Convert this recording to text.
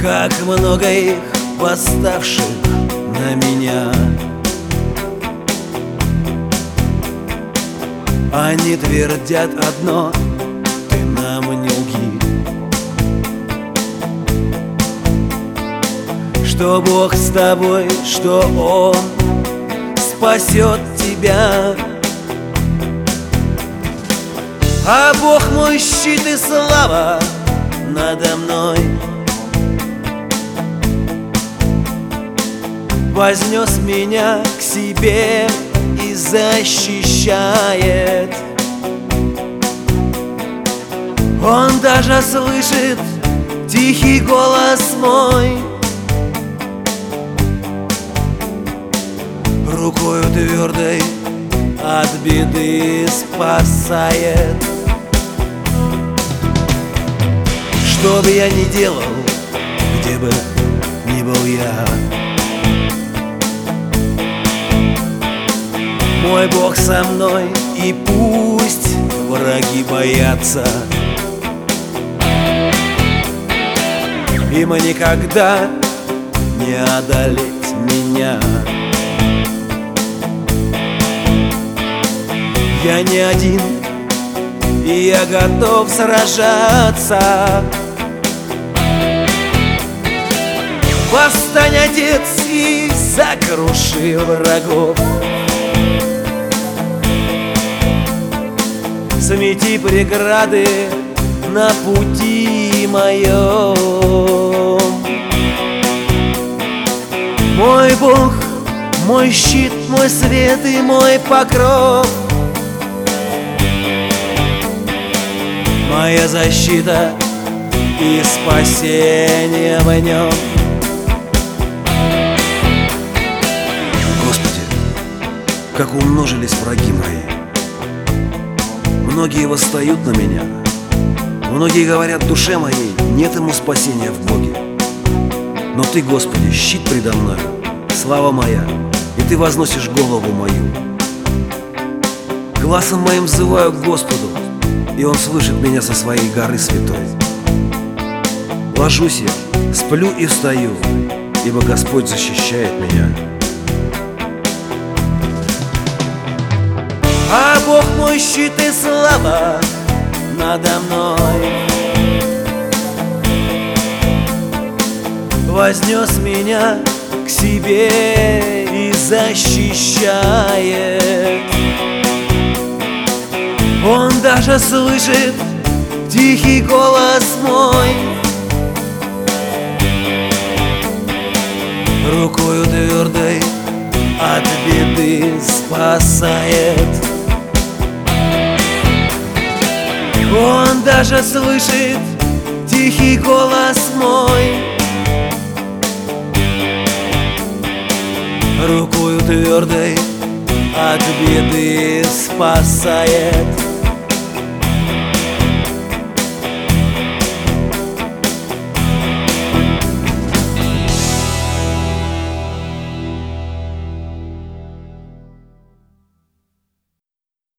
Как много их, восставших на меня. Они твердят одно: ты нам не лги, что Бог с тобой, что Он спасет тебя. А Бог мой щит и слава надо мной, вознес меня к себе и защищает. Он даже слышит тихий голос мой, рукою твердой от беды спасает. Что бы я ни делал, где бы ни был я, мой Бог со мной, и пусть враги боятся. Им никогда не одолеть меня. Я не один, и я готов сражаться. Восстань, Отец, и сокруши врагов. Смети преграды на пути моем. Мой Бог, мой щит, мой свет и мой покров, моя защита и спасение в нем. Господи, как умножились враги мои! Многие восстают на меня, многие говорят душе моей: нет ему спасения в Боге. Но Ты, Господи, щит предо мною, слава моя, и Ты возносишь голову мою. Гласом моим взываю к Господу, и Он слышит меня со своей горы святой. Ложусь я, сплю и встаю, ибо Господь защищает меня. А Бог мой щит и слава надо мной, вознес меня к себе и защищает. Он даже слышит тихий голос мой, рукою твердой от беды спасает. Он даже слышит тихий голос мой, рукою твердой от беды спасает.